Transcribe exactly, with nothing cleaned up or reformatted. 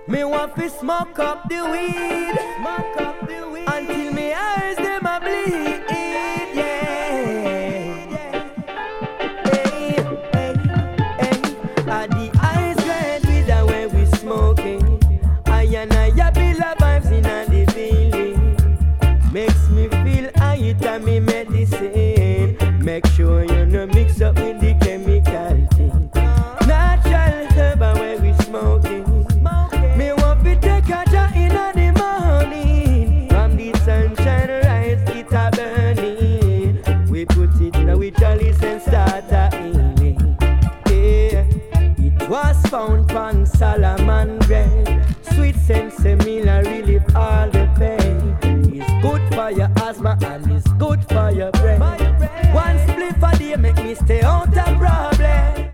Me want to smoke up the weed, smoke up the weed until me eyes them a bleed. Yeah, hey, hey, hey. Are the eyes red with the way we smoking? I and I a feel the vibes in the feeling. Makes me feel I eat a me medicine. Make sure you no mix up with the chemical thing. Natural herb where we smoking. Me want to take a jar in the morning. From the sunshine rise it a burning. We put it in with chalice and start a healing. Yeah, it was found on Solomon bread. Sweet sensimilla relieve all the pain. It's good for your asthma and it's good for your brain. One split for day make me stay out of problem.